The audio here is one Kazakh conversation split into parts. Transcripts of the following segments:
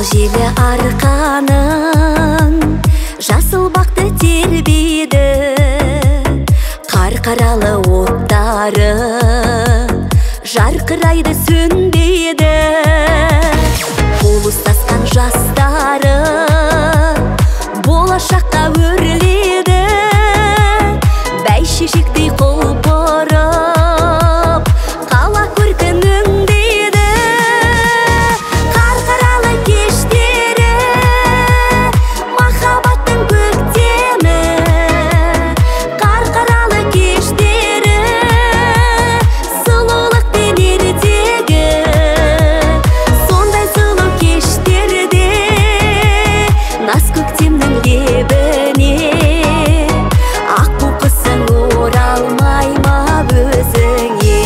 желі арқаның жасыл бақты тербейді, қарқаралы оттары жарқырайды сөнбейді. Қол ұстасқан жастары болашаққа өрледі, бәйшешектей құлпырып қала көркінің дейді. Қарқаралы кештері махаббаттың көктемі, қарқаралы кештері сұлулық пен ертегі. Сондай сұлу кештерде наз көктемнің лебіне аққу құсың оралмай ма өзіңе?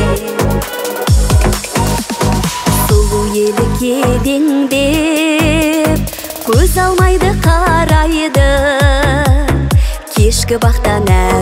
Сұлу елі кедеңдеп көз алмайды қарайды, кешкі бақтан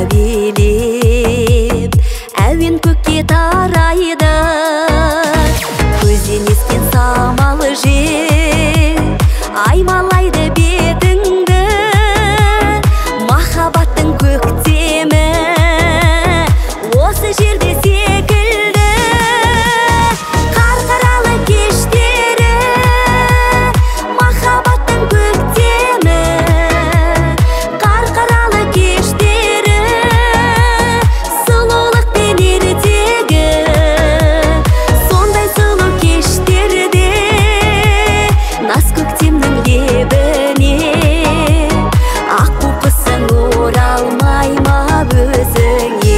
әуелеп әуен көкке тарайды. Көзден ескен самал жел аймалайды бетіңді, махаббаттың көктемі осы жерде секілді. Қарқаралы кештері махаббаттың көктемі, қарқаралы кештері сұлулық пен ертегі. Сондай сұлу кештерде наз көктемнің лебіне аққу құсың оралмай ма өзіңе?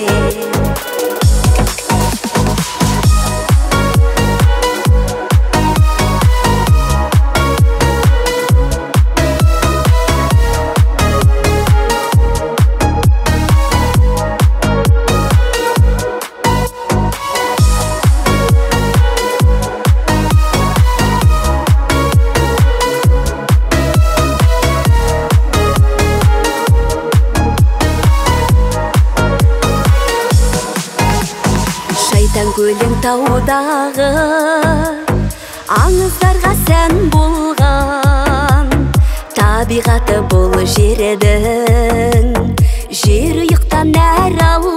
Шайтан көлің таудағы аңыздарға сән болған, табиғаты бұл жердің жер ұйықтан нәр алған.